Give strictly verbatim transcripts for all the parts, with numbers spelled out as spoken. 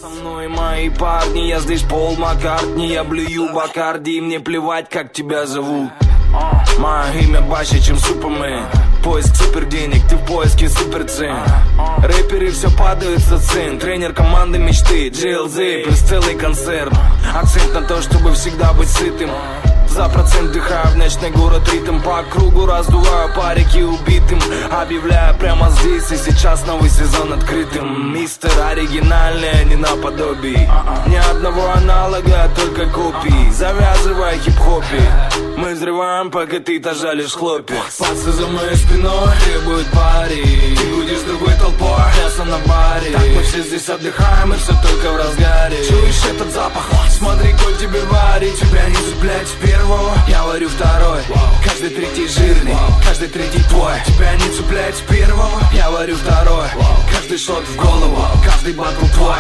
Со мной мои парни, я здесь Пол Маккартни. Я блюю Бакарди, и мне плевать, как тебя зовут. Мое имя баще, чем Супермен. Поиск супер денег, ты в поиске супер цен. Рэперы все падают со сцен. Тренер команды мечты, джей эл зет, плюс целый концерт. Акцент на то, чтобы всегда быть сытым. За процент дыхаю в ночной город ритм. По кругу раздуваю парики убитым. Объявляю прямо здесь и сейчас новый сезон открытым. Мистер оригинальный, а не наподобие. Ни одного аналога, только копии. Завязывай хип-хопе. Мы взрываем, пока ты тажалишь хлопья. Пацы за моей спиной требуют пари. Ты будешь с другой толпой, мясо на баре. Так мы все здесь отдыхаем и все только в разгаре. Чуешь этот запах? Смотри, коль тебе варить. Тебя не цеплять первого, я варю второй. Каждый третий жирный, каждый третий твой. Тебя не цеплять первого, я варю второй. Каждый шот в голову, каждый батл твой.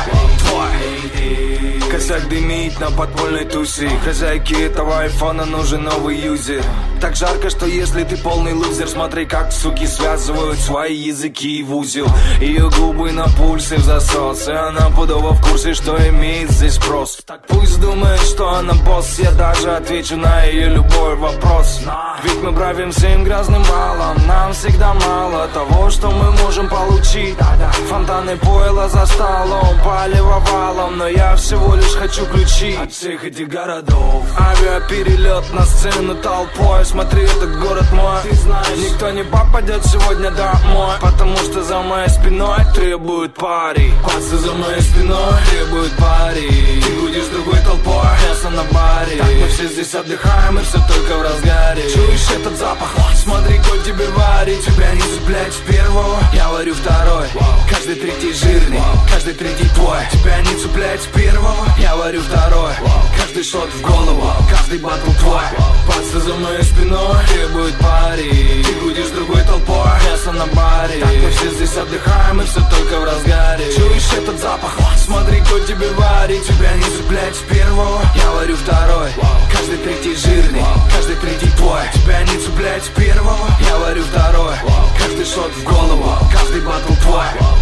Твой. Косяк дымит на подпольной тусе. Хозяйке этого айфона нужен новый юзер. Так жарко, что если ты полный лузер, смотри, как суки связывают свои языки в узел. Ее губы на пульсе в засос, и она пудово в курсе, что имеет здесь спрос. Так пусть думает, что она босс. Я даже отвечу на ее любой вопрос. Ведь мы правим всем грязным балом. Нам всегда мало того, что мы можем получить. Фонтаны пойла за столом, палево валом. Но я всего лишь хочу ключи от всех этих городов. Авиаперелет на сцену толпой. Смотри, этот город мой. Ты знаешь, никто не попадет сегодня домой, потому что за моей спиной требуют пари. Пацы за моей спиной требуют пари. Ты будешь с другой толпой, мясо на баре. Так мы все здесь отдыхаем и все только в разгаре. Чуешь этот запах? Смотри, коль тебе варить. Тебя не цеплять первого, я варю второй. Каждый третий жирный, каждый третий твой. Тебя не цеплять первого, я варю второй. Каждый шот в голову, каждый батл твой. Пацы за моей спиной требуют пари. Ты будешь с другой толпой, мясо на баре. Так мы все здесь отдыхаем и все только в разгаре. Чуешь этот запах? Смотри, коль тебе варить. Тебя не цеплять первого, я варю второй. Каждый третий жирный, каждый третий твой. Тебя не цеплять первого, я варю второй. Каждый шот в голову, каждый батл твой.